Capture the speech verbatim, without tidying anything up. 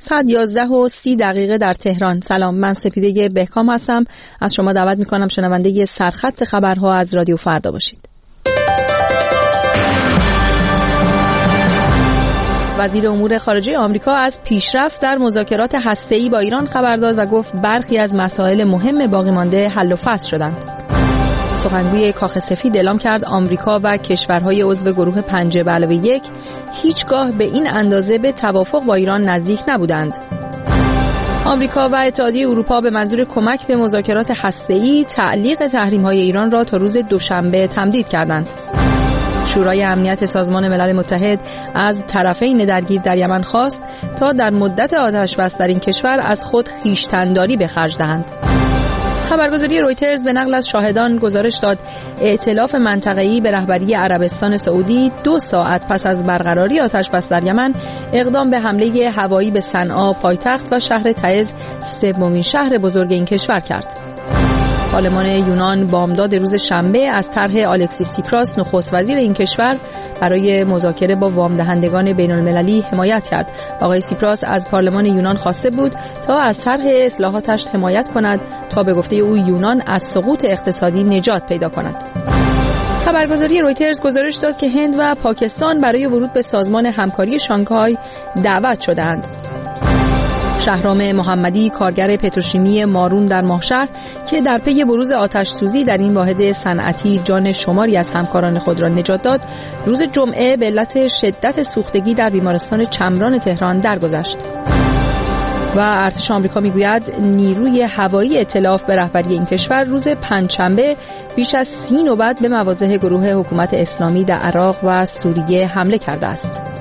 ساعت یازده و سی دقیقه در تهران. سلام، من سپیده بهکام هستم. از شما دعوت میکنم شنونده سرخط خبرها از رادیو فردا باشید. وزیر امور خارجه آمریکا از پیشرفت در مذاکرات هسته‌ای با ایران خبر داد و گفت برخی از مسائل مهم باقی مانده حل و فصل شدند. سخنگوی کاخ سفید اعلام کرد آمریکا و کشورهای عضو گروه پنج به علاوه یک هیچگاه به این اندازه به توافق با ایران نزدیک نبودند. آمریکا و اتحادیه اروپا به منظور کمک به مذاکرات هسته‌ای تعلیق تحریم‌های ایران را تا روز دوشنبه تمدید کردند. شورای امنیت سازمان ملل متحد از طرفین درگیر در یمن خواست تا در مدت آتش‌بس در این کشور از خود خویشتن‌داری به خرج دهند. خبرگزاری رویترز به نقل از شاهدان گزارش داد ائتلاف منطقه‌ای به رهبری عربستان سعودی دو ساعت پس از برقراری آتش‌بس در یمن اقدام به حمله هوایی به صنعا پایتخت و شهر تعز سومین شهر بزرگ این کشور کرد. پارلمان یونان بامداد روز شنبه از طرح آلکسیس سیپراس نخست وزیر این کشور برای مذاکره با وام دهندگان بین المللی حمایت کرد. آقای سیپراس از پارلمان یونان خواسته بود تا از طرح اصلاحاتش حمایت کند تا به گفته او یونان از سقوط اقتصادی نجات پیدا کند. خبرگزاری رویترز گزارش داد که هند و پاکستان برای ورود به سازمان همکاری شانگهای دعوت شدند. شهرام محمدی، کارگر پتروشیمی مارون در ماهشهر که در پی بروز آتش سوزی در این واحد صنعتی جان شماری از همکاران خود را نجات داد، روز جمعه به علت شدت سوختگی در بیمارستان چمران تهران درگذشت. و ارتش آمریکا میگوید نیروی هوایی ائتلاف به رهبری این کشور روز پنجشنبه بیش از سی نوبت به مواضع گروه حکومت اسلامی در عراق و سوریه حمله کرده است.